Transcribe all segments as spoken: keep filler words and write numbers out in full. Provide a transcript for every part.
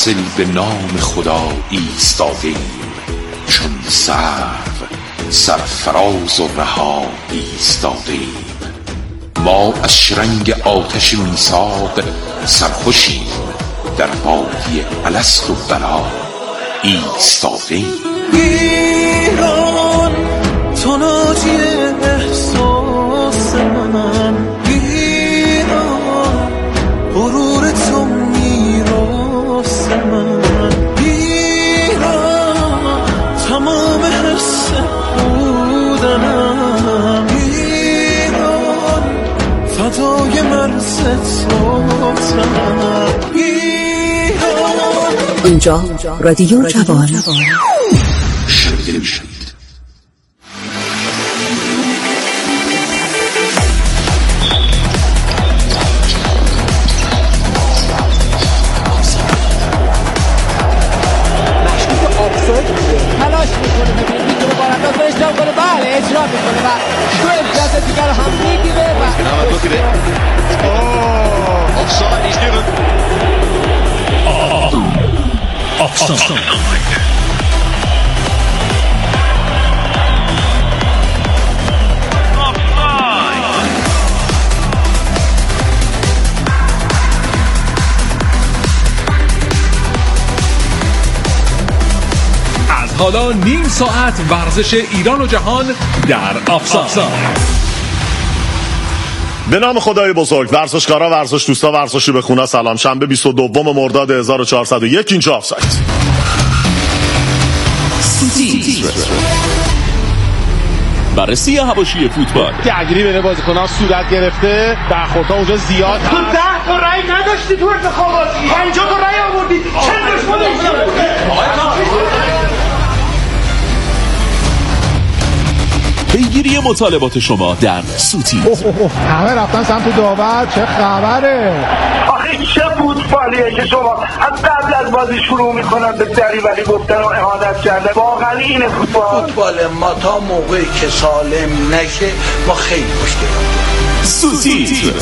حاصل به نام خدا ایستادیم، چون سرو سرفراز و رها ایستادیم. ما از شرنگ آتش میثاق سرخوشیم، در وادی الست و بلا ایستادیم. ایران تو ناجی احساس من، ایران غرور تو میراث من، ایران تمام حس بودنم، ایران فدای مرز توتم. اینجا رادیو جوان. شنیده میشید. تلاش میکنه ببینید میتونه بارانداز رو اجرا کنه. بله اجرا میکنه و دو امتیاز دیگر رو هم میگیره و offside he's given. Offside. حالا نیم ساعت ورزش ایران و جهان در آفساید. به نام خدای بزرگ، ورزشکارا، ورزش دوستا، ورزشی به خونه، سلام. شنبه بیست و دوم مرداد هزار و چهارصد و یک، اینجا آفساید. بررسی حواشی فوتبال. درگیری بین بازیکنان صورت گرفته، برخوردها اونجا زیاد هست. تو ده تا رأی نداشتی تو انتخابات، پنجاه تا رأی آوردی، چند دشمن داشتی؟ پیگیری مطالبات شما در سوتی. همه رفتن سمت داور، چه خبره؟ آخه چه فوتبالیه که شما از قبل از بازی شروع میکنن به دریوری گفتن و اهانت کردن. واقعا اینه فوتبال. فوتبال ما تا موقعی که سالم نشه ما خیلی مشکل داریم. سوتی.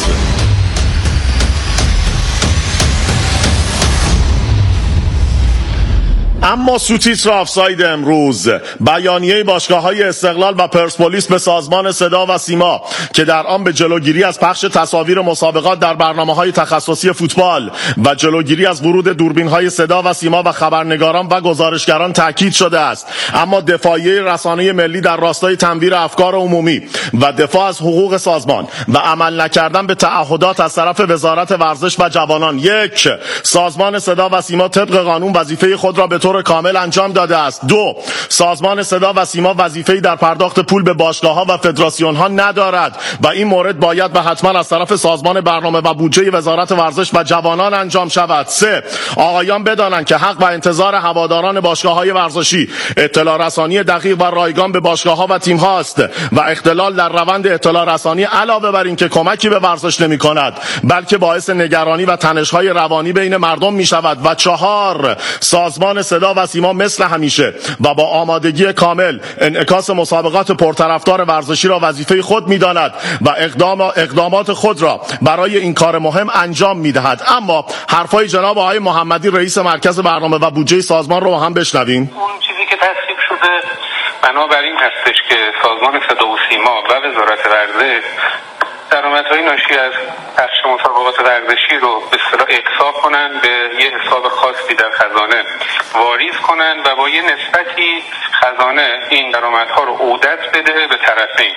اما سوتیتر آفساید امروز، بیانیه باشگاه‌های استقلال و پرسپولیس به سازمان صدا و سیما که در آن به جلوگیری از پخش تصاویر مسابقات در برنامه‌های تخصصی فوتبال و جلوگیری از ورود دوربین‌های صدا و سیما و خبرنگاران و گزارشگران تاکید شده است. اما دفاعیه رسانه ملی در راستای تنویر افکار عمومی و دفاع از حقوق سازمان و عمل نکردن به تعهدات از طرف وزارت ورزش و جوانان. یک، سازمان صدا و سیما طبق قانون وظیفه خود را به طور کامل انجام داده است. دو، سازمان صدا و سیما وظیفه‌ای در پرداخت پول به باشگاه‌ها و فدراسیون‌ها ندارد و این مورد باید و حتما از طرف سازمان برنامه و بودجه وزارت ورزش و جوانان انجام شود. سه، آقایان بدانند که حق و انتظار هواداران باشگاه‌های ورزشی اطلاع رسانی دقیق و رایگان به باشگاه‌ها و تیم‌ها است و اختلال در روند اطلاع رسانی علاوه بر این که کمکی به ورزش نمی‌کند بلکه باعث نگرانی و تنش‌های روانی بین مردم می‌شود. و چهار، سازمان صدا و سیما مثل همیشه و با آمادگی کامل انعکاس مسابقات پرطرفدار ورزشی را وظیفه خود می‌داند و اقدام اقدامات خود را برای این کار مهم انجام می‌دهد. اما حرفای جناب آقای محمدی رئیس مرکز برنامه و بودجه سازمان رو هم بشنویم. اون چیزی که تصویب شده بنابراین هستش که سازمان صدا و سیما و وزارت ورزش درآمدهای ناشی از پخش مسابقات ورزشی رو به اصطلاح اقصا کنن، به یه حساب خاصی در خزانه واریز کنن و با یه نسبتی خزانه این درآمدها رو عودت بده به طرفین،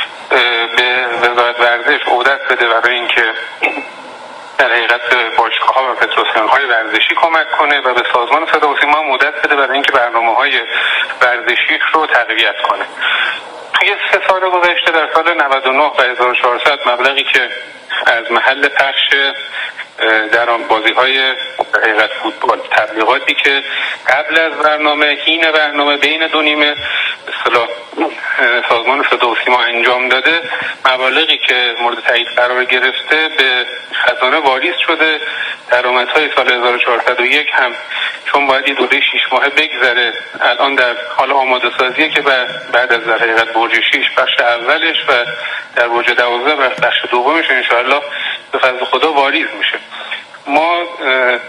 به وزارت ورزش عودت بده برای اینکه در حقیقت به باشگاه‌ها و فدراسیون‌های ورزشی کمک کنه و به سازمان صدا و سیما مدت بده برای اینکه برنامه‌های ورزشی رو تقویت کنه. توی سه سال گذشته در سال نود و نه و هزار و چهارصد مبلغی که از محل پخش در آن بازی‌های حقیقت فوتبال، تبلیغاتی که قبل از برنامه، حین برنامه، بین دو نیمه به اصطلاح سازمان صدا و سیما انجام داده، مبالغی که مورد تایید قرار گرفته به خزانه واریز شده. درآمدهای سال هزار و چهارصد و یک هم چون باید یه دوره شش ماهه بگذره، الان در حال آماده سازیه که بعد از در حقیقت برج شش بخش اولش و در برج دوازده بخش دومش انشاءالله به فضل خدا واریز میشه. ما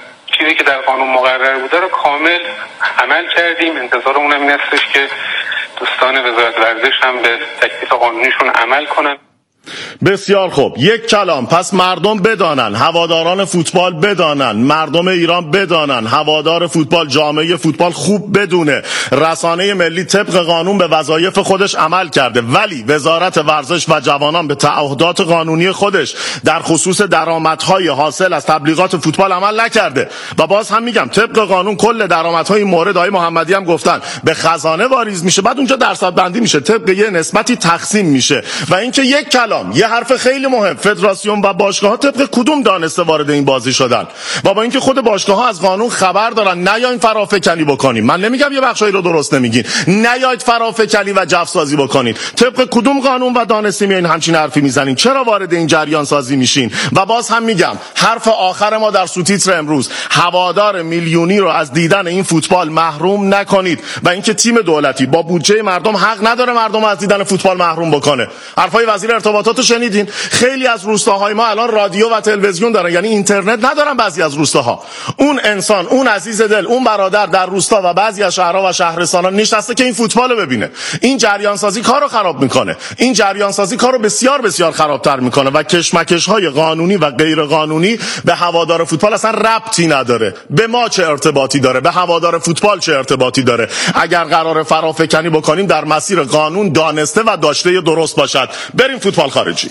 چیزی که در قانون مقرر بوده رو کامل عمل کردیم. انتظارمون هم این هستش که دوستان وزارت ورزش هم به تکلیف قانونیشون عمل کنن. بسیار خوب، یک کلام. پس مردم بدانن، هواداران فوتبال بدانن، مردم ایران بدانن، هوادار فوتبال، جامعه فوتبال خوب بدونه رسانه ملی طبق قانون به وظایف خودش عمل کرده، ولی وزارت ورزش و جوانان به تعهدات قانونی خودش در خصوص درآمدهای حاصل از تبلیغات فوتبال عمل نکرده. و باز هم میگم طبق قانون کل درآمدهای مورد آقای محمدی هم گفتن به خزانه واریز میشه، بعد اونجا درصد بندی میشه، طبق یه نسبتی تقسیم میشه. و اینکه یک کلام، یه حرف خیلی مهم، فدراسیون و باشگاه‌ها طبق کدوم دانسته وارد این بازی شدن؟ و با اینکه خود باشگاه‌ها از قانون خبر دارن، نیاین فرافکنی بکنین. من نمیگم یه بخشایی رو درست نمیگین، نیاید فرافکنی و جو سازی بکنین. طبق کدوم قانون و دانسته میاین همچین حرفی میزنین؟ چرا وارد این جریان سازی میشین؟ و باز هم میگم حرف آخر ما در سوتیتر امروز، هوادار میلیونی رو از دیدن این فوتبال محروم نکنید. و اینکه تیم دولتی با بودجه مردم حق نداره مردم از دیدن فوتبال محروم بکنه. حرفای وزیر ارتباطات شنیدین؟ خیلی از روستاهای ما الان رادیو و تلویزیون دارن، یعنی اینترنت ندارن بعضی از روستاها. اون انسان، اون عزیز دل، اون برادر در روستا و بعضی از شهرها و شهرستان‌ها نشسته که این فوتبالو ببینه. این جریان سازی کارو خراب میکنه. این جریان سازی کارو بسیار بسیار خرابتر میکنه و کشمکش‌های قانونی و غیر قانونی به هوادار فوتبال اصلا ربطی نداره. به ما چه ارتباطی داره؟ به هوادار فوتبال چه ارتباطی داره؟ اگر قرار فرافکنی بکنیم در مسیر قانون دانسته و داشته درست باشد. بریم فوتبال خارجی.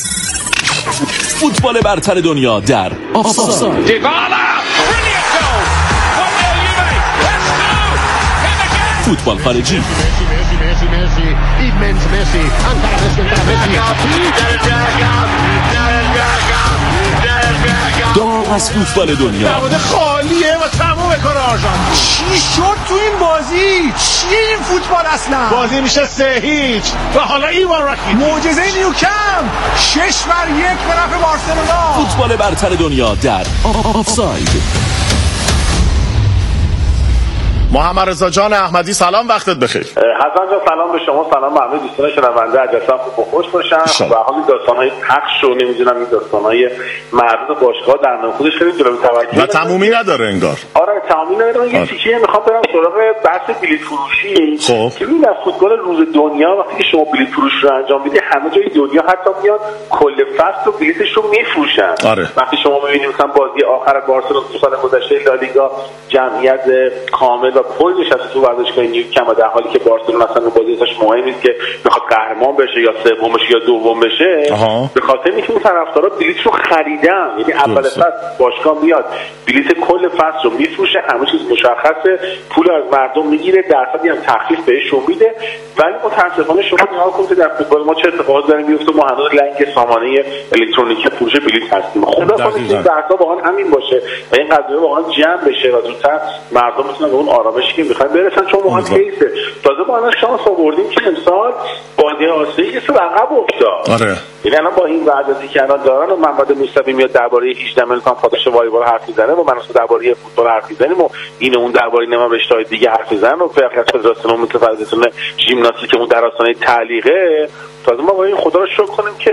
فوتبال برتر دنیا در آفساید. فوتبال خارجی. داغ از فوتبال دنیا. خالیه و تموم کار آرژانتین. چی شد تو این بازی؟ چیه این فوتبال اصلا؟ بازی میشه سه هیچ و حالا ایوان راکیتیچ معجزه نیوکمپ شش بر یک به نفع بارسلونا. فوتبال برتر دنیا در آفساید. محمد رضا جان احمدی سلام، وقتت بخیر. حسن جان سلام به شما، سلام به همه دوستان شنونده. عجبا خوب و خوش باشن. و حالا داستان‌های پخش و نمیدونم این داستان‌های مربوط باشگاه در نام خودش خیلی جالب توجه و تمومی نداره انگار. آره تمومی نداره. یه چیزی میخوام برم سراغ بحث بلیط فروشی. خب که این در فوتبال روز دنیا وقتی که شما بلیط فروش رو انجام میدی همه جای دنیا حتی میاد کل فصل و بلیطش رو میفروشن. آره. وقتی شما میبینید مثلا بازی آخر بارسلونا تو سال گذشته لالیگا جمعیت کامل و پر نشسته تو ورزشگاه نیوکمپ، در حالی که بارسلونا اصلا بازیش مهم نیست که بخواد قهرمان بشه یا سوم بشه یا دوم بشه. آها. به خاطر اینکه اون طرفدارا بلیط رو خریدن، یعنی اول فصل باشگاه میاد بلیط کل فصل رو میفروشه، همه چیز مشخصه، پول از مردم میگیره، درصدی هم تخفیف بهشون میده. ولی متاسفانه شما نگاه کنید در فوتبال ما چه اتفاقاتی داره میفته. ما هنوز لنگ سامانه الکترونیکی فروش بلیط هستیم. خدا کنه این بحثا واقعا همین باشه و این قضیه واقعا جمع بشه و زودتر مردم بتونن به اون آرامشی که میخوان برسن، چون واقعا کیسه. تازه ما الان شانس آوردیم که امسال بازی آسیایی یه سر عقب افتاد. آره. یعنی الان با این وضعیتی که الان دارن و محمد موسوی میاد درباره هجده میلیون تومان پاداش والیبال حرف میزنه و من اصلا درباره فوتبال حرف میزنیم و این اون درباره نما رشته‌های دیگه حرف میزنن و فقط فدراسیون متفاوتون ژیمناستیکمون در آستانه تعلیقه. تازه ما با این خدا رو شکر کنیم که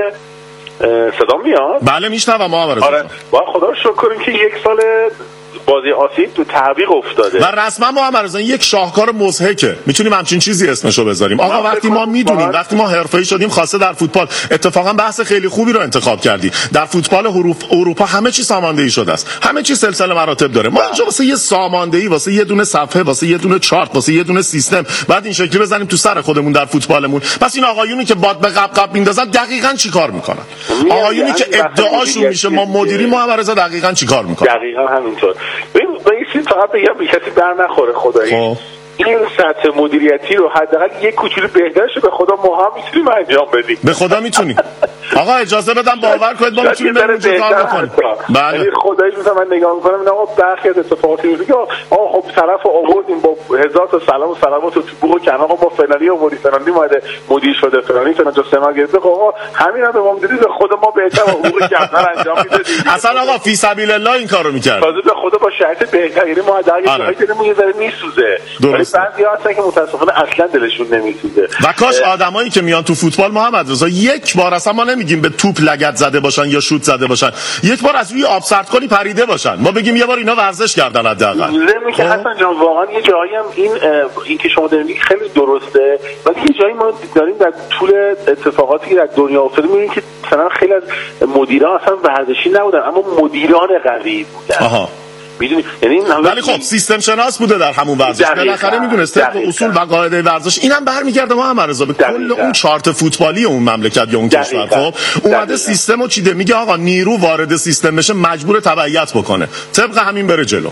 صدا میاد. بله میشنوم محمد رضا. آره با خدا رو شکر کنیم که یک سال بازی آسیب تو تعویق افتاده و رسما محمد رضا یک شاهکار مضحکه، میتونیم همچین چیزی اسمشو بذاریم. آقا وقتی ما میدونیم، وقتی ما حرفه‌ای شدیم خاصه در فوتبال، اتفاقا بحث خیلی خوبی رو انتخاب کردی. در فوتبال حروف اروپا همه چی ساماندهی شده است، همه چی سلسله مراتب داره. ما اینجا واسه یه ساماندهی، واسه یه دونه صفحه، واسه یه دونه چارت، واسه یه دونه سیستم بعد این شکلی بزنیم تو سر خودمون در فوتبالمون. پس این آقایونی که باد به قب قب میندازن دقیقاً چیکار میکنن؟ آقایونی که ادعاشون میشه ما مدیری، محمد رضا دقیقاً چیکار میکنن؟ دقیقاً همینطور. ببین فقط بگم به کسی بر نخوره خدایی. این سطح مدیریتی رو حداقل یک کوچولو بهترش به خدا ما هم میتونیم انجام بدیم. به خدا میتونیم. آقا اجازه بدم باور کنید ما میتونیم بریم کار بکنیم. بله خدایی مثلا من نگاه میکنم اینا آقا برخی از اتفاقاتی میفته که آقا خب طرف آوردیم با هزار تا سلام و سلامات تو بوق کنه، آقا با فلانی آوردیم فلانی اومده مدیر شده فلانی فلان جو سما گرفته. آقا همین هم به ما میدید به خود ما بهتر حقوق کمتر انجام میدادیم. اصلا آقا فی سبیل الله این کارو میکرد. تازه به خدا با شرط بهتر، یعنی ما در یه جایی یه ذره میسوزه. بعضی هستن که متاسفانه اصلا دلشون نمیسوزه. و کاش آدمایی که میان تو فوتبال محمد رضا یک بار اصلا ما نمیگیم نمیگیم به توپ لگد زده باشن یا شوت زده باشن، یک بار از روی آب سردکنی پریده باشن، ما بگیم یه بار اینا ورزش کردن حداقل. لازمه که حسن جان واقعا یه جایی هم این این که شما دارید خیلی درسته، ولی یه جایی ما داریم در طول اتفاقاتی که در دنیا افتاده می‌بینیم که مثلا خیلی از مدیران اصلا ورزشی نبودن اما مدیران قوی بودن. آها. میدونی یعنی ولی خب سیستم شناس بوده در همون ورزش، بالاخره میدونسته اصول و قاعده ورزش. اینم برمیگرده ما هم رضا به کل اون چارت فوتبالی اون مملکت یا اون کشور. خب اومده سیستمو چیده، میگه آقا نیرو وارد سیستم بشه مجبور تبعیت بکنه، طبق همین بره جلو.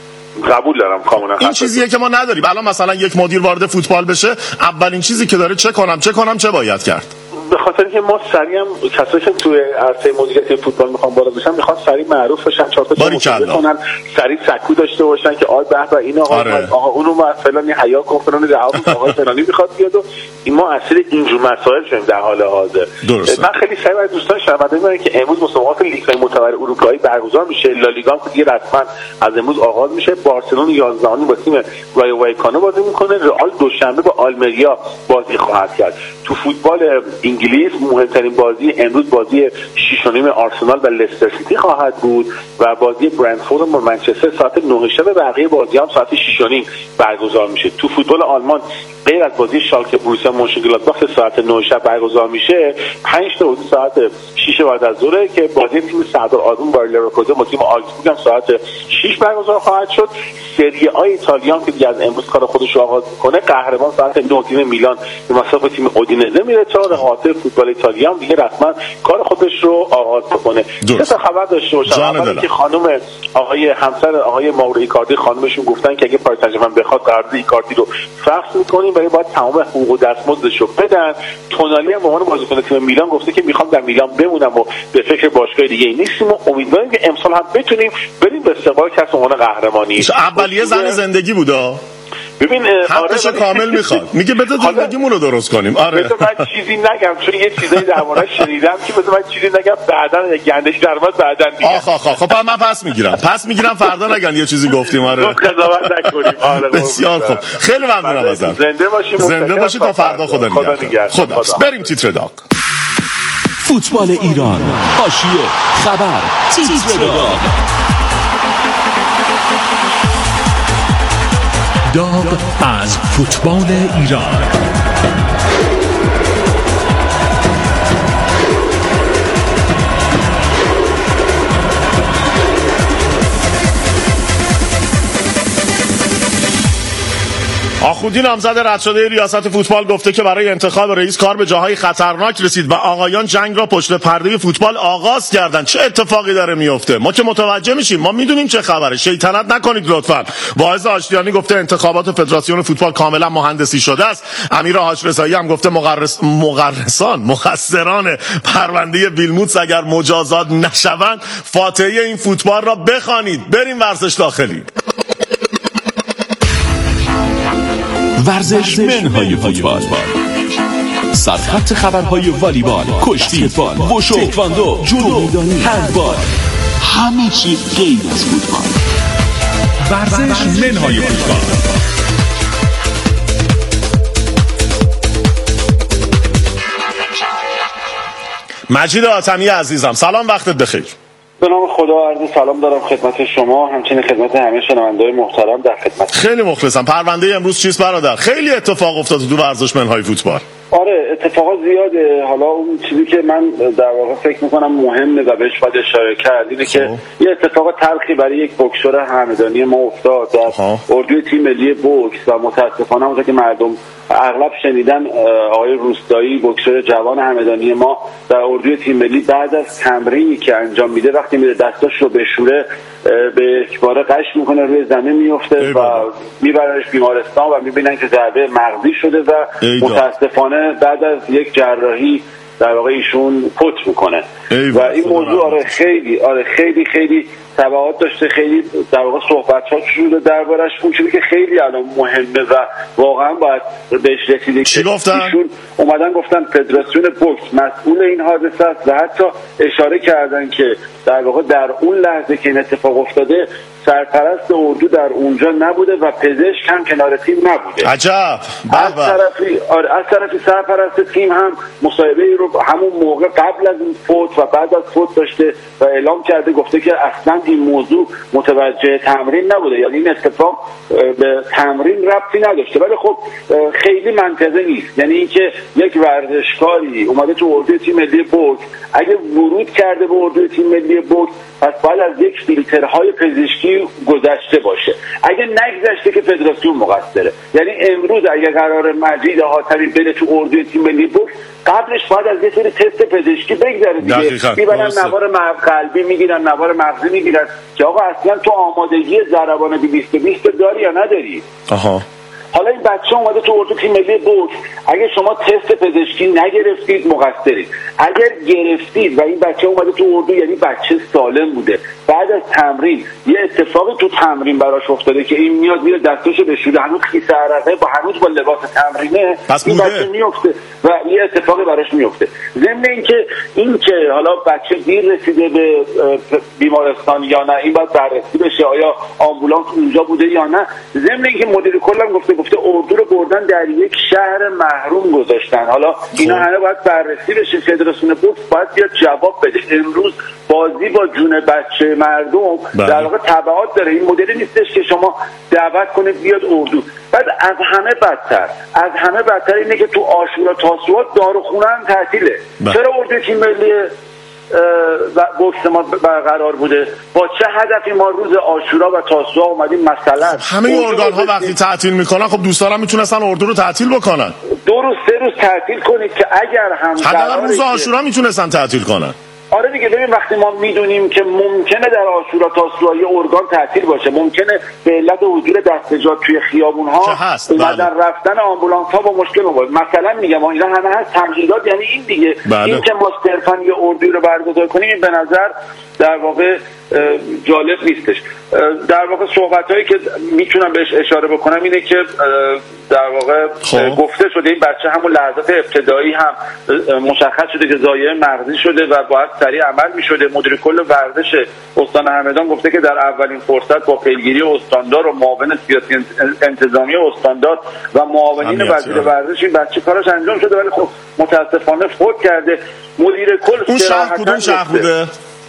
قبول دارم کاملا. این چیزیه که ما نداریم. الان مثلا یک مدیر وارد فوتبال بشه، اولین چیزی که داره چه کنم چه کنم چه باید کرد. به خاطر اینکه ما سریع هم کسایی که توی عرصه مدیریت فوتبال میخوان بالا بشن میخوان سریع معروف بشن، چهار تا مصاحبه کنن، سریع سکو داشته باشن که آ به به این آقا آره. آقا اونو ما فلانی حیا کن فلانی جواب آقا فلانی میخواد بیاد و این ما اصلا اینجور مسائل شدیم در حال حاضر. درسته. من خیلی سعی از دوستان شنونده میگم که امروز مسابقات لیگ‌های معتبر اروپایی برگزار میشه، لالیگا هم دیگه رسما از امروز آغاز میشه. بارسلون یازده با تیم رایو وایکانو بازی میکنه، رئال دوشنبه با آلمریا بازی خواهد کرد. تو فوتبال انگلیس مهمترین بازی امروز بازی شش و نیم آرسنال و لستر سیتی خواهد بود و بازی برنتفورد با منچستر ساعت نه شب، بقیه بازی هم ساعت شش و نیم برگزار میشه. تو فوتبال آلمان غیر از بازی شالکه بروسیا مونشنگلادباخ ساعت نه شب برگزار میشه، پنج تا حدود ساعت شش بعد از ظهر که بازی تیم سردار آزمون با لورکوزن با تیم آلزبورگ هم ساعت شش برگزار خواهد شد. سری آ ایتالیا که دیگه از امروز کار خودش رو آغاز کنه، قهرمان ساعت نه تیم میلان به مسابقه تیم اودینزه میره تا رقابت فوتبال ایتالیا هم دیگه رسما کار خودش رو آغاز بکنه. سه تا خبر داشته باشم. اولی که خانم آقای همسر آقای ماورو ایکاردی خانمشون گفتن که اگه پاریس سن بخواد قرارداد ایکاردی رو فسخ می‌کنیم ولی باید تمام حقوق و دستمزدش رو بدن. تونالی هم به عنوان بازیکن تیم میلان گفته که میخوام در میلان بمونم و به فکر باشگاه دیگه نیستیم و امیدواریم که امسال هم بتونیم بریم به استقبال کسب عنوان قهرمانی. اولیه زن زندگی بودا. ببین حقش آره کامل میخواد، میگه بذار زندگیمون رو درست کنیم. آره بذار من چیزی نگم چون یه چیزایی درباره‌اش شنیدم که بذار من چیزی نگم بعداً گندش در اومد بعداً میگم. آخ آخ خب من پس میگیرم پس میگیرم فردا نگن یه چیزی گفتیم. آره قضاوت نکنیم. آره بسیار خوب، خیلی ممنونم ازت. زنده باشید، زنده باشید تا فردا. خدا نگهدار. خدا. بریم تیتر داغ. فوتبال ایران، حاشیه، خبر، تیتر داغ. داغ از فوتبال ایران. آخوندی نامزد رد شده ریاست فوتبال گفته که برای انتخاب رئیس کار به جاهای خطرناک رسید و آقایان جنگ را پشت پرده فوتبال آغاز کردن. چه اتفاقی داره میفته؟ ما که متوجه میشیم، ما میدونیم چه خبره. شیطنت نکنید لطفا. واعظ آشتیانی گفته انتخابات فدراسیون فوتبال کاملا مهندسی شده است. امیر حاج رضایی هم گفته مقرس مقرسان مخسران پرونده بیلموتس اگر مجازات نشوند فاتحه این فوتبال را بخوانید. بریم ورزش داخلی. ورزش منهای فوتبال، سرخط خبرهای والیبال، کشتی فوتبال، وشو، تکواندو، جودو میدانی، هندبال، همه چی غیر از فوتبال. ورزش منهای فوتبال. مجید آتمی عزیزم سلام، وقتت بخیر. به نام خدا عرض سلام دارم خدمت شما، همچنین خدمت همه شنونده‌های محترم در خدمت. خیلی مخلصم. پرونده امروز چیست برادر؟ خیلی اتفاق افتاد تو ورزشمن‌های فوتبال. آره اتفاقات زیاده. حالا اون چیزی که من در واقع فکر میکنم مهمه و بهش باید اشاره کرد اینه که یه اتفاق تلخی برای یک بوکسور همدانی ما افتاد در اردوی تیم ملی بوکس و متاسفانه اونجا که مردم اغلب شنیدن آقای روستایی بوکسور جوان همدانی ما در اردوی تیم ملی بعد از تمرینی که انجام میده وقتی میره دستاش رو بشوره به اکباره قش میکنه روی زمین میفته و میبرنش بیمارستان و میبینن که ضربه مغزی شده و متاسفانه بعد از یک جراحی در واقع ایشون فوت میکنه و این موضوع آره خیلی آره خیلی خیلی تبعات داشته، خیلی در واقع صحبت‌ها شده دربارش. اون چیزی که خیلی الان مهمه و واقعا باید بهش رسیده چی گفتن؟ ایشون اومدن گفتن فدراسیون بوکس مسئول این حادثه است و حتی اشاره کردن که در واقع در اون لحظه که این اتفاق افتاده سرپرست اردو در اونجا نبوده و پزشک هم کنار تیم نبوده. عجب. از طرفی آره از طرفی سرپرست تیم هم مصاحبه رو همون موقع قبل از این فوت و بعد از فوت داشته و اعلام کرده، گفته که اصلا این موضوع متوجه تمرین نبوده، یعنی این اتفاق به تمرین ربطی نداشته. ولی خب خیلی منطقی نیست، یعنی اینکه یک ورزشکاری اومده تو اردوی تیم ملی بوکس اگه ورود کرده به اردوی تیم ملی بوکس پس باید از یک فیلترهای پزشکی گذشته باشه. اگه نگذشته که فدراسیون مقصره. یعنی امروز اگه قرار مجید حاتمی بره تو اردوی تیم ملی بوکس قبلش باید از یه سری تست پزشکی بگذره دیگه. میبرن نوار قلبی میگیرن، نوار مغزی میگیرن که آقا اصلا تو آمادگی ضربان دویست بیست داری یا نداری. آها. حالا این بچه اومده تو اردو تیم ملی بوکس، اگه شما تست پزشکی نگرفتید مقصرید. اگر گرفتید و این بچه اومده تو اردو یعنی بچه سالم بوده، بعد از تمرین یه اتفاقی تو تمرین براش افتاده که این میاد میره دستاشو بشوره، هنوز خیس عرقه با هنوز با لباس تمرینه، این بچه میفته و یه اتفاقی براش میفته. ضمن اینکه این که حالا بچه دیر رسیده به بیمارستان یا نه این باید بررسی بشه، آیا آمبولانس اونجا بوده یا نه. ضمن اینکه مدیر کلم گفته گفته اردو رو بردن در یک شهر محروم گذاشتن. حالا اینا همه باید بررسی بشه، فدراسیون بوکس باید بیاد جواب بده. امروز بازی با جون بچه مردم بله. در واقع تبعات داره. این مدلی نیستش که شما دعوت کنید بیاد اردو. بعد از همه بدتر از همه بدتر اینه که تو عاشورا تاسوعا داروخونه هم تعطیله. چرا اردو تیم ملی و بوکس ما برقرار بوده؟ با چه هدفی ما روز عاشورا و تاسوعا اومدیم مثلا همه ارگان ها وقتی تعطیل میکنن خب دوستان میتونستن اردو رو تعطیل بکنن، دو روز سه روز تعطیل کنید که اگر هم حداقل روز عاشورا میتونستن تعطیل کنن. آره دیگه. ببین وقتی ما میدونیم که ممکنه در عاشورا تاسوعا یه ارگان تعطیل باشه، ممکنه به علت حضور دستجات توی خیابون ها اومدن بله. رفتن آمبولانس ها با مشکل بود. مثلا میگم اینا همه هست تمهیدات، یعنی این دیگه بله. این که ما صرفا یه اردوی رو برگزار کنیم این به نظر در واقع جالب نیستش. در واقع صحبتایی که میتونم بهش اشاره بکنم اینه که در واقع خوب. گفته شده این بچه همون لحظات ابتدایی هم مشخص شده که ضایعه مغزی شده و باید سریع عمل میشده. مدیر کل ورزش استان همدان گفته که در اولین فرصت با پیگیری استاندار و معاون سیاسی انتظامی استاندار و معاونین وزیر ورزش این بچه کارش انجام شده، ولی خب متاسفانه فوت کرده. مدیر کل اون شهر کدوم شهر بوده؟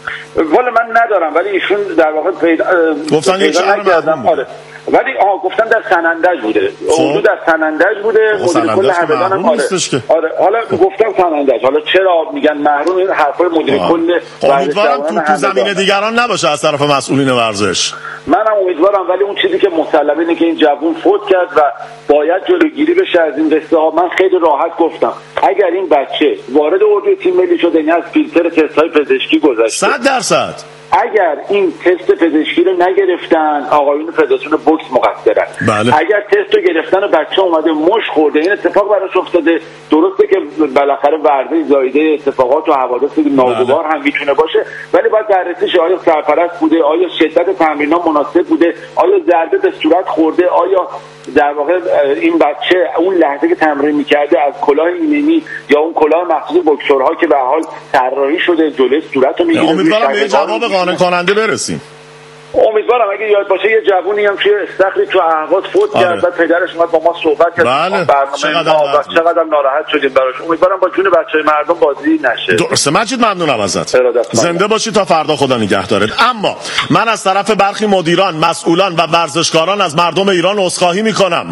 والا من ندارم ولی ایشون در واقع پیدا گفتن یک شهر نکردم. آره ولی آها گفتن در سنندج بوده. اردو در سنندج بوده. مدیر کل همدان هم آره. آره حالا گفتم سنندج. حالا چرا میگن محروم؟ این حرفای مدیر کل. امیدوارم تو تو زمین دیگران نباشه از طرف مسئولین ورزش. منم امیدوارم، ولی اون چیزی که مسلمه اینه که این جوون فوت کرد و باید جلوگیری بشه از این قصه ها. من خیلی راحت گفتم اگر این بچه وارد اردوی تیم ملی شده یعنی از فیلتر تست‌های پزشکی گذشته صد درصد. اگر این تست پزشکی رو نگرفتن آقایون فدراسیون بوکس مقصرن. بله. اگر تست رو گرفتن و بچه اومده مش خورده این اتفاق براش افتاده، درسته که بالاخره ورزش زایده اتفاقات و حوادث ناگوار هم میتونه باشه، ولی باید بررسی شه آیا سرپرست بوده، آیا شدت تمرین‌ها مناسب بوده، آیا ضربه به صورت خورده، آیا در واقع این بچه اون لحظه که تمرین میکرده از کلاه ایمنی یا اون کلاه مخصوص بوکسورها که به حال طراحی شده جلوی صورت رو میگیره. امیدوارم به جواب قانع کننده برسیم. امیدوارم اگه یاد باشه یه جوونی هم توی استخری تو اهواز فوت آره. کرد، بعد پدرش اومد با ما صحبت کرد. بله. برنامه ما چقدر ناراحت شدیم براش. امیدوارم با جون بچهای مردم بازی نشه. درسته مجید، ممنونم ازت. زنده باشی تا فردا، خدا نگهدارت. اما من از طرف برخی مدیران، مسئولان و ورزشکاران از مردم ایران عذرخواهی میکنم.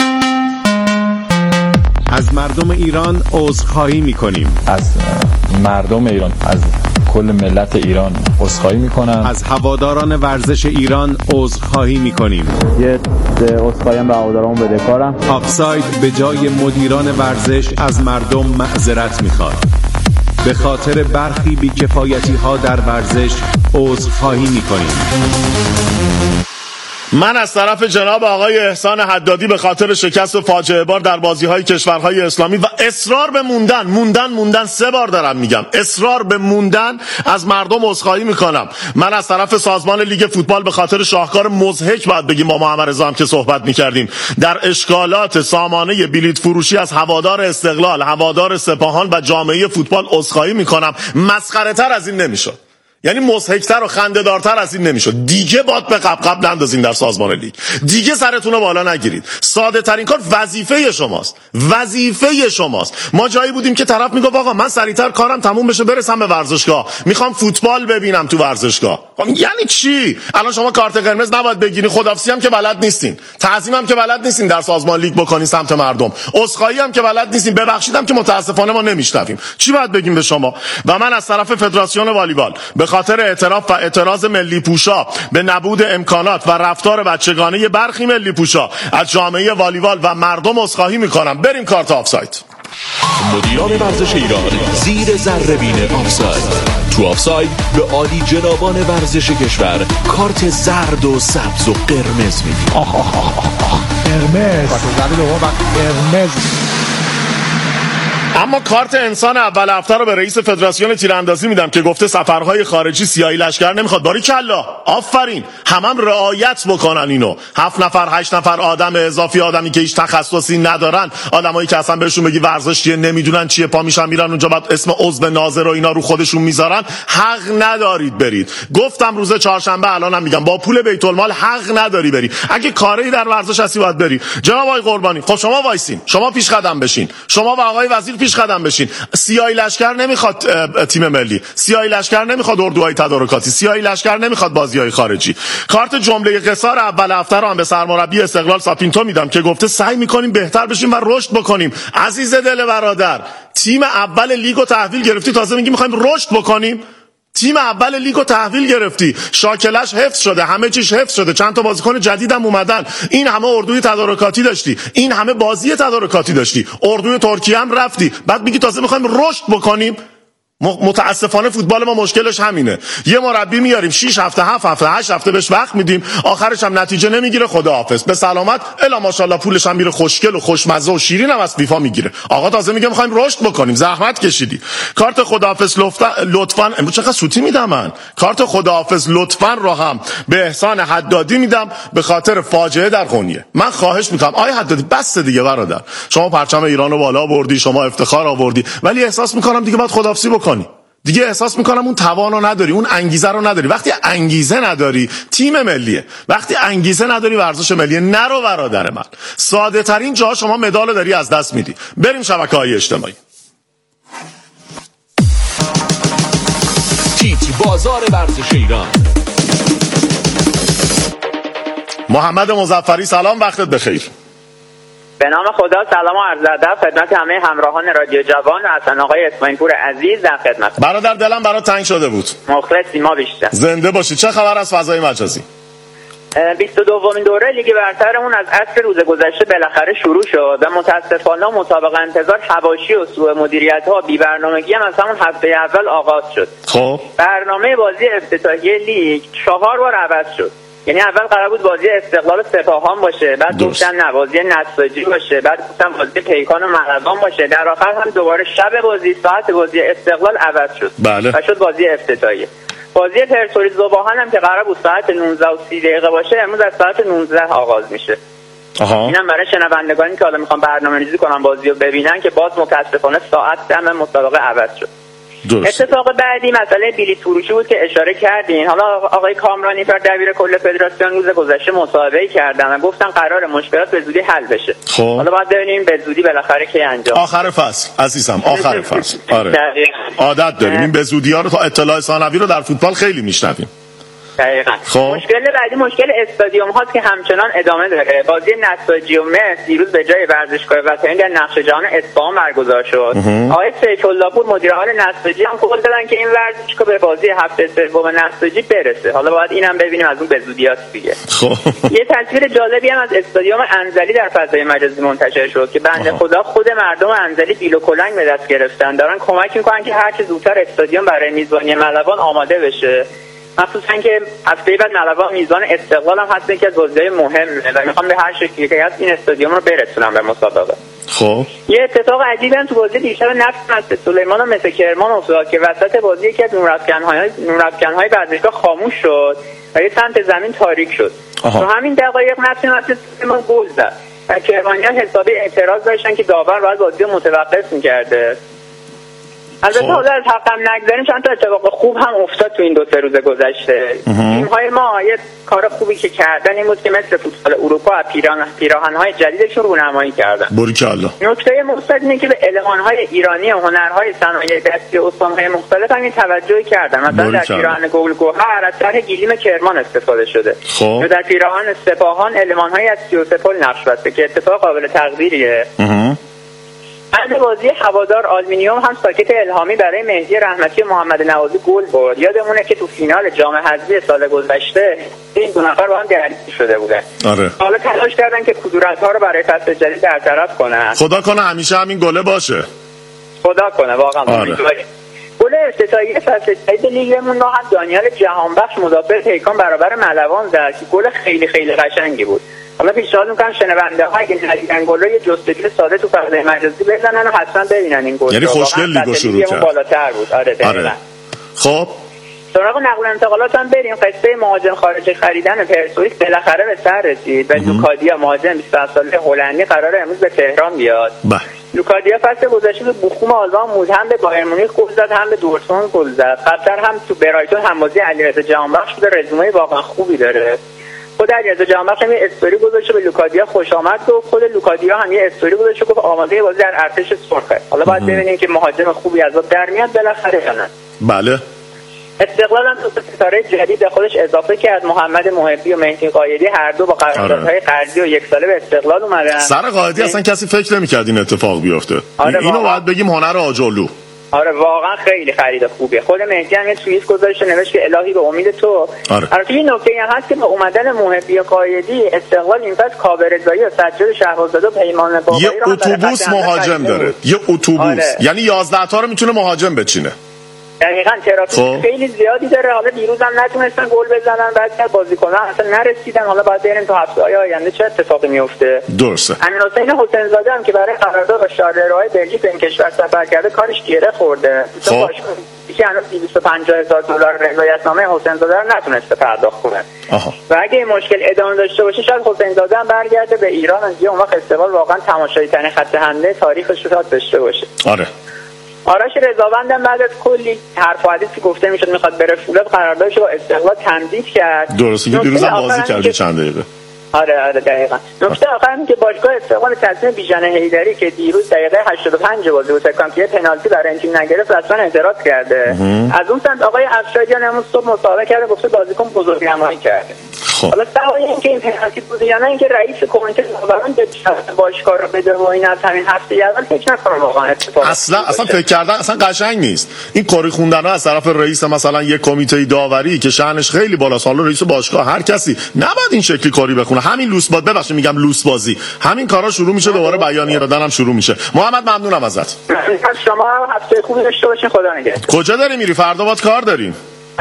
از مردم ایران عذرخواهی میکنیم. از مردم ایران، از کل ملت ایران عذرخواهی میکنم. از هواداران ورزش ایران عذرخواهی میکنیم. یه عذرخواهی هم به هواداران بدهکارم. آفساید به جای مدیران ورزش از مردم معذرت میخواد. به خاطر برخی بی‌کفایتی ها در ورزش عذرخواهی میکنیم. من از طرف جناب آقای احسان حدادی به خاطر شکست فاجعه بار در بازی‌های کشورهای اسلامی و اصرار به موندن موندن موندن سه بار دارم میگم اصرار به موندن از مردم عذرخواهی میکنم. من از طرف سازمان لیگ فوتبال به خاطر شاهکار مضحک باید بگیم با محمد رضا هم که صحبت میکردیم در اشکالات سامانه بلیط فروشی از هوادار استقلال، هوادار سپاهان و جامعه فوتبال عذرخواهی میکنم. مسخره تر از این نمیشد، یعنی مضحک‌تر و خنده‌دارتر از این نمیشد. دیگه باد به قبقب نندازین در سازمان لیگ، دیگه سرتون رو بالا نگیرید. ساده ترین کار وظیفه شماست، وظیفه شماست. ما جایی بودیم که طرف میگفت آقا من سریعتر کارم تموم بشه برسم به ورزشگاه، میخوام فوتبال ببینم تو ورزشگاه. یعنی چی؟ الان شما کارت قرمز نباید بگیرین، خداحافظی هم که بلد نیستین، تعظیم هم که بلد نیستین در سازمان لیگ بکنین سمت مردم، عذرخواهی هم که بلد نیستین، ببخشیدم که متاسفانه ما نمیشنویم. چی باید بگیم به شما؟ و من از طرف فدراسیون والیبال به خاطر اعتراف و اعتراض ملی پوشا به نبود امکانات و رفتار بچگانه برخی ملی پوشا از جامعه والیبال و مردم عذرخواهی میکنم. بریم کارت آفساید. مدیران ورزش ایران زیر ذره‌بین آفساید. تو آفساید به عالی جنابان ورزش کشور کارت زرد و سبز و قرمز میدیم. قرمز کارت زرد و قرمز. اما کارت انسان اول هفته رو به رئیس فدراسیون تیراندازی میدم که گفته سفرهای خارجی سیاهی لشکر نمیخواد. باریکلا، آفرین، همم هم رعایت بکنن اینو. هفت نفر هشت نفر آدم اضافی، آدمی که هیچ تخصصی ندارن، آدمایی که اصلا بهشون بگی ورزش چیه نمیدونن چیه، پا میشن میرن اونجا بعد اسم عضو ناظر و اینا رو خودشون میذارن. حق ندارید برید. گفتم روز چهارشنبه، الانم میگم با پول بیت المال حق نداری بری. اگه کاری در ورزش هستی باید بری. جناب آقای قربانی، خب شما وایسین، شما پیش قدم بشین، شما و آقای وزیر پیش قدم بشین. سیاهی لشکر نمیخواد تیم ملی، سیاهی لشکر نمیخواد اردوهای تدارکاتی، سیاهی لشکر نمیخواد بازیهای خارجی. کارت جمله قصار اول هفته رو هم به سرمربی استقلال ساپینتو میدم که گفته سعی میکنیم بهتر بشیم و رشد بکنیم. عزیز دل برادر، تیم اول لیگو تحویل گرفتی، تازه میگی میخوایم رشد بکنیم؟ تیم اول لیگو تحویل گرفتی، شاکلش حفظ شده، همه چیش حفظ شده، چند تا بازیکن جدیدم اومدن، این همه اردوی تدارکاتی داشتی، این همه بازی تدارکاتی داشتی، اردوی ترکیه هم رفتی، بعد میگی تازه میخوایم رشد بکنیم؟ متاسفانه فوتبال ما مشکلش همینه. یه مربی میاریم شش هفته هفت هفته هشت هفته بهش وقت میدیم، آخرش هم نتیجه نمیگیره، خداحافظ به سلامت، الا ماشاءالله پولش هم میره خوشگل و خوشمزه و شیرین هم از فیفا میگیره. آقا تازه میگه میخوایم رشد بکنیم، زحمت کشیدی. کارت خداحافظ لطفاً، امروز چقدر سوتی میدم من. کارت خداحافظ لطفاً رو هم به احسان حدادی میدم به خاطر فاجعه در قونیه. من خواهش میکنم آقای حدادی بس دیگه برادر، شما پرچم ایرانو بالا بردی، شما افتخار آوردی، ولی احساس میکنم دیگه باید خداحافظی بکنی. دیگه احساس میکنم اون توانو نداری، اون انگیزه رو نداری. وقتی انگیزه نداری تیم ملیه، وقتی انگیزه نداری ورزش ملیه. نرو برادر من، ساده ترین جا شما مدال داری از دست میدی. بریم شبکه‌های اجتماعی. تیتی بازار ورزش ایران. محمد مظفری سلام، وقتت بخیر. به نام خدا، سلام و عرض ادب خدمت همه همراهان رادیو جوان و حسن آقای اسماعیل پور عزیز در خدمت. برادر دلم برات تنگ شده بود. مخلصی، ما بیشتر. زنده باشید. چه خبر از فضای مجازی؟ بیست و دومین دوره لیگ برترمون از عصر روز گذشته بالاخره شروع شد و متاسفانه مطابق انتظار حواشی و سوء مدیریت‌ها و بی‌برنامگی هم از همون هفته اول آغاز شد. خب برنامه بازی افتتاحیه لیگ چهار بار عوض شد. یعنی اول قرار بود بازی استقلال سپاهان باشه، بعد گفتن نه بازی نساجی باشه، بعد گفتن بازی پیکان و مردان باشه، در آخر هم دوباره شب بازی ساعت بازی استقلال عوض شد. بله. و شد بازی افتتاحیه. بازی پرسپولیس زباهان هم که قرار بود ساعت نوزده و سی دقیقه باشه، امروز از ساعت نوزده آغاز میشه. آها. اینم برای شنوندگانی که حالا میخوان برنامه‌ریزی کنن بازی رو ببینن که باز متاسفانه ساعت هم مسابقه عوض شد. درست. اتفاق بعدی مسئله بلیط فروشی بود که اشاره کردین. حالا آقای کامرانی پر دبیر کل فدراسیون روز گذشته مصاحبه کردن و گفتن قرار مشکلات به زودی حل بشه. خب. حالا باید ببینیم به زودی بالاخره کی انجام. آخر فصل عزیزم، آخر فصل. آره. عادت داریم این به زودی‌ها رو، تا اطلاع ثانوی رو در فوتبال خیلی میشنویم. دقیقاً. خب. مشکل بعدی مشکل استادیوم هاست که همچنان ادامه داره. بازی نساجی و مس دیروز به جای ورزشگاه وطنی در نقش جهان اصفهان برگزار شد. آقای سیف‌الله پور مدیر عامل نساجی هم قول دادن که این ورزشگاه به بازی هفته سوم نساجی برسه. حالا باید اینم ببینیم از اون به زودیات دیگه. خب. یه تصویر جالبی هم از استادیوم انزلی در فضای مجازی منتشر شد که بنده خدا خود مردم انزلی بیل و کلنگ به دست گرفتن، دارن کمک میکنن که هر چه زودتر استادیوم برای میزبانی ملوان آماده بشه. مخصوصا که هفته بعد ملوان میزان استقلال هم هست که از بازی‌های مهمه و میخوام به هر شکلی که هست این استادیوم رو برسونم به مسابقه. خب یه اتفاق عجیبی هم تو بازی دیشب نفت مثل سلیمان و مثل کرمان افتاد که وسط بازی یکی از نورافکن‌های نورافکن‌های ورزشگاه خاموش شد و یه سمت زمین تاریک شد. تو همین دقایق نفت مثل سلیمان گل زد و کرمانیان حسابی اعتراض داشتن که داور باید بازی رو متوقف می‌کرده. البته حالا از حقم نگذاریم چند تا اتفاق خوب هم افتاد تو این دو سه روز گذشته. تیم‌های ما یه کار خوبی که کردن این بود که مثل فوتبال اروپا پیراهن پیراهن‌های جدیدشون رو رونمایی کردن. باریکلا. نکته مثبت اینه که به المان‌های ایرانی و هنرهای صنایع دستی استان‌های مختلف هم این توجهی کردن. مثلا در پیراهن گلگهر از طرح گلیم کرمان استفاده شده. خب در پیراهن سپاهان المان‌های از سی و سه پل نقش بسته که اتفاق قابل تقدیریه. بعد بازی هوادار آلومینیوم هم ساکت الهامی برای مهدی رحمتی و محمد نوازی گل برد. یادمونه که تو فینال جام حذفی سال گذشته این دو نفر با هم درگیر شده بودن. آره. حالا تلاش کردن که کدورت‌ها رو برای فصل جدید برطرف کنن. خدا کنه همیشه همین گله باشه. خدا کنه واقعا. آره. گل افتتاحیه فصل جدید لیگمون رو هم دانیال جهانبخش مدافع پیکان برابر ملوان زد که گل خیلی خیلی قشنگی بود. حالا پیشنهاد می‌کنم شنونده ها اگه ندیدن گل رو یه جستجوی ساده تو فضای مجازی بزنن و حتما ببینن این گل. یعنی خوشگل لیگو شروع کرد. بالاتر بود. آره دقیقاً. آره. خب سراغ نقل و انتقالات هم بریم. قصه مهاجم خارجی خریدن پرسپولیس بالاخره به سر رسید و لوکادیا مهاجم بیست و هفت ساله هلندی قراره امروز به تهران بیاد. بله. لوکادیا فصل گذشته به بوخوم آلمان بود، هم به بایر مونیخ گل زد هم به دورتموند گل زد. قبلا هم تو برایتون همبازی علیرضا جهانبخش بوده، رزومه واقعا خوبی داره. خود علیرضا جهانبخش هم یه استوری گذاشته به لوکادیا خوش آمد گفت. خود لوکادیا هم یه استوری گذاشته گفت آماده بازی در ارتش سرخه. حالا باید ببینیم که مهاجم خوبی از آب در میاد بالاخره یا نه. بله. استقلال هم تو ستاره جدید به خودش اضافه کرد. محمد محبی و مهدی قایدی هر دو با قراردادهای قرضی و یک ساله به استقلال اومدن. سر قایدی اصلا کسی فکر نمی‌کرد این اتفاق بیفته. آره اینو باید بگیم هنر آجرلو. آره واقعا خیلی خرید خوبیه. خود مهدی هم یه توییت گذاشته نوشت که الهی به امید تو. آره. البته این نکته هم هست که با اومدن محبی قایدی استقلال این فصل کاورزایی و سجاد شهرزاده و پیمان باقری یه اتوبوس مهاجم داره. یه اتوبوس. آره. یعنی یازده تا رو میتونه مهاجم بچینه. دقیقاً ترافیک خیلی زیادی داره. حالا دیروز هم نتونستن گل بزنن، بعد بازیکنان اصلا نرسیدن. حالا باید بریم تا هفته‌های آینده چه اتفاقی میفته. درسته. امیرحسین حسین زاده هم که برای قرارداد با شارلروای بلژیک به این کشور سفر کرده کارش گره خورده. خب که هنوز دویست و پنجاه هزار دلار رضایت‌نامه حسین زاده رو نتونسته پرداخت کنه. آها. و اگه این مشکل ادامه داشته باشه شاید حسین زاده هم برگرده به ایران و دیگه اون وقت استقلال واقعا تماشایی ترین خط حمله تاریخش رو داشته باشه. آره. آرش رضاوند بعد از کلی حرف و حدیثی گفته میشد میخواد بره فولاد قراردادش رو با استقلال تمدید کرد. درسته که دیروز هم بازی کرد چند دقیقه. آره آره دقیقاً. نکته آخر اینه که باشگاه استقلال تصمیم بیژن حیدری که دیروز دقیقه هشتاد و پنج بازی بود فکر کنم که پنالتی برای این تیم نگرفت اصلا اعتراض کرده. از اون سمت آقای افشاریان امروز صبح مصاحبه کرده گفته بازیکن بزرگنمایی کرده. خب حالا سوای این که این پنالتی بود یا نه اینکه رئیس کمیته داوران به باشگاه رو بده و این از همین هفته اول فکر نکنم واقعا اتفاق اصلا اصلا فکر کردن اصلا قشنگ نیست. این کاری خوندن از طرف رئیس مثلا یک کمیته داوری که شأنش خیلی بالاست، حالا رئیس باشگاه هر کسی نباید این شکلی کاری بکنه. همین لوس باد ببخشید میگم لوس بازی همین کارا شروع میشه، دوباره بیانیه دادن هم شروع میشه. محمد ممنونم ازت. شما هفته خوبی داشته باشین. خدا نگهدار. کجا داری میری؟ فردا باید کار داریم.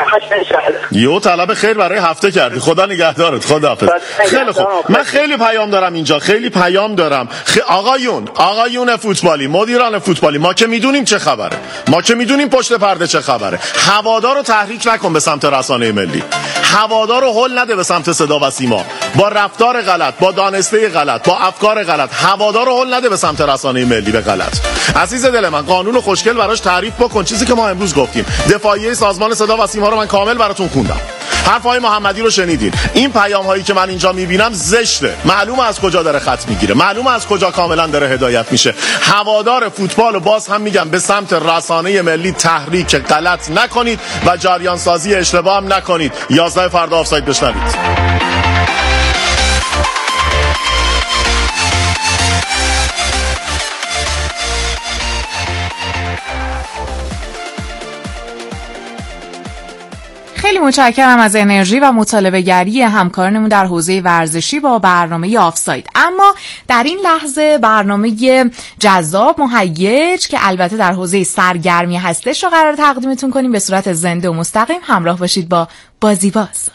یو طلب خیر برای هفته کردی. خدا نگهدارت. خداحافظ. خیلی خوب. من خیلی پیام دارم اینجا، خیلی پیام دارم. خ... آقایون آقایون فوتبالی، مدیران فوتبالی، ما که میدونیم چه خبره، ما که میدونیم پشت پرده چه خبره. هوادار رو تحریک نکن به سمت رسانه ملی، هوادار رو هول نده به سمت صدا و سیما با رفتار غلط، با دانسته غلط، با افکار غلط. هوادار رو هول نده به سمت رسانه ملی به غلط. عزیز دل من، قانون خوشگل براش تعریف بکن. چیزی که ما امروز گفتیم، دفاعیه سازمان صدا و سیما رو من کامل براتون خوندم. حرفای محمدی رو شنیدین. این پیام هایی که من اینجا میبینم زشته. معلومه از کجا داره خط میگیره، معلومه از کجا کاملا داره هدایت میشه. هوادار فوتبال و باز هم میگم به سمت رسانه ملی تحریک غلط نکنید و جریان سازی اشتباه هم نکنید. یازده فردا آفساید بشنوید. خیلی متشکرم از انرژی و مطالبه گری همکارانمون در حوزه ورزشی با برنامه آفساید. اما در این لحظه برنامه جذاب مهیج که البته در حوزه سرگرمی هستش رو قرار تقدیمتون کنیم به صورت زنده و مستقیم. همراه باشید با بازیباز.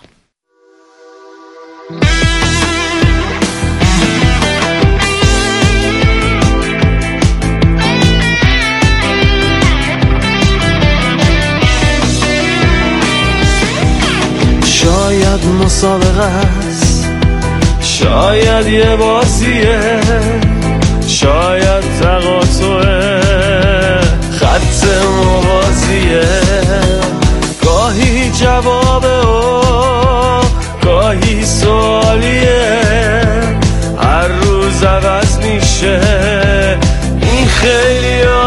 شاید مسابقه است، شاید یه بازیه، شاید تقاضا